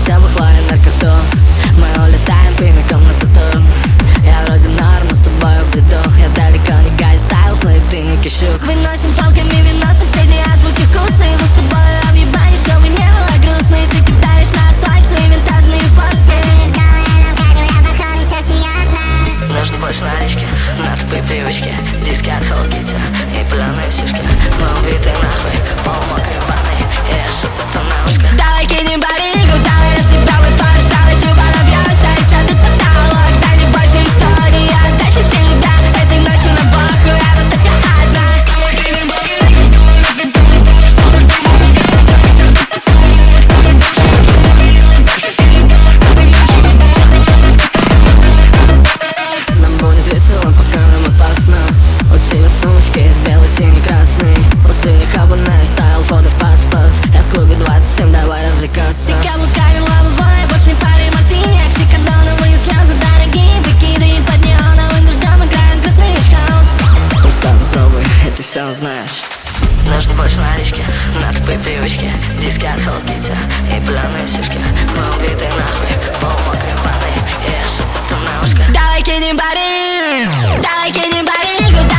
все бухло и наркоту. Мы улетаем прямиком на Сатурн. Я вроде норм, но с тобой в бреду. Я далеко не Гарри Стайлз, но и ты не Кишук. Выносим палками вино соседней азбуки вкуса. И мы с тобой объебались, чтобы не было грустно. И ты кидаешь на асфальт свои винтажные форски. Нужно больше налички, на тупые привычки. Диски от Hello Kitty и пленные сишки. Мы убиты нахуй, пол мокрый в ванной. И я шепотом на ушко: давай кинем баригу, давай рассыпалый парш, давай тупо набьемся и сяду потолок. Дай мне больше истории, отдайте себя этой ночью на баку, я вас такая одна. Давай кинем баригу, давай рассыпалый парш, давай тупо набьемся и сяду потолок. Нам будет весело, пока нам опасно. У тебя сумочка из белой, синий, красный. Пустые хабаны, стайл, фото в паспорт. Я в клубе 27, давай развлекаться. Ты каблуками лобовой, после пары мартини. Оксикодоновые слезы, дорогие бикины. Под неоновым дождем играет грустный хаус. Просто попробуй, и ты все узнаешь. Нужно больше налички, на тупые привычки. Диски от Hello Kitty и пленные сишки. Мы убиты нахуй, пол мокрый в ванной. И я шепотом на ушко: давай кинем баригу, давай кинем баригу.